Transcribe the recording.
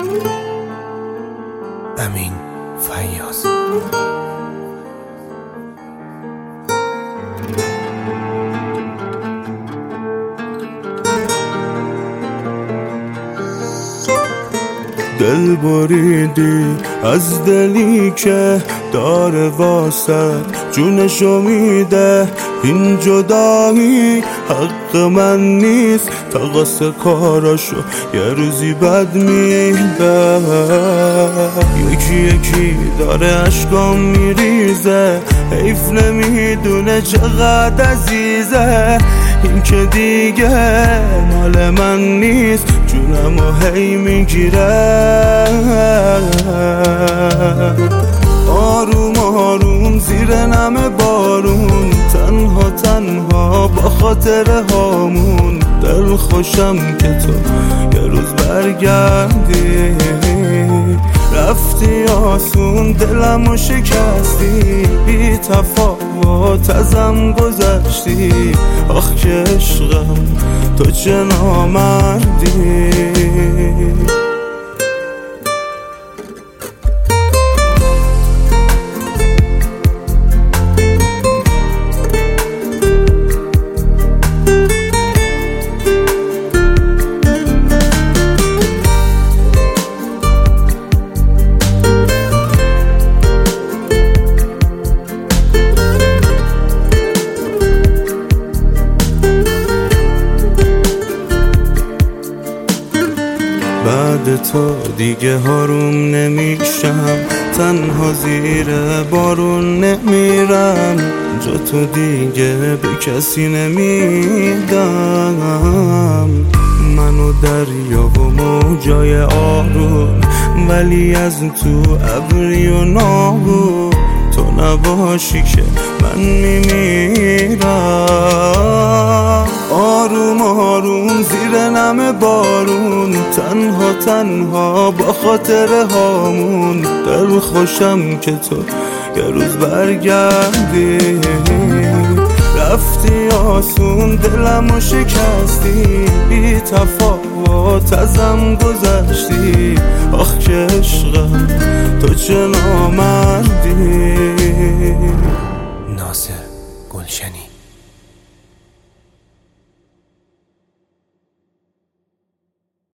امین فیاض. دل بریدی از دلی که داره واسه جونشو میده، این جدایی حق من نیست، تقاس کاراشو یه روزی بد میده. یکی یکی داره عشقام میریزه، حیف نمیدونه چقدر عزیزه، این که دیگه مال من نیست، جونمو هی میگیره. آروم آروم زیر نم بارون، تنها تنها با خاطر هامون، دل خوشم که تو یه روز برگردی. رفتی آسون دلمو شکستی، بی تفاوت ازم گذشتی، آخ که عشقم تو چه نامردی. بعد تو دیگه هاروم نمیشم، تنها زیر بارون نمیرم، جا تو دیگه به کسی نمیدم. منو دریا و موجای آروم، ولی از تو ابری و ناهون، تو نباشی که من میمیرم. آروم آروم زیر نم بارون، تنها تنها با خاطر هامون، دل خوشم که تو یه روز برگردی. رفتی آسون دلمو شکستی، بی تفاوت ازم گذشتی، آخ که عشقم تو چه نامردی. ناصر گلشنی.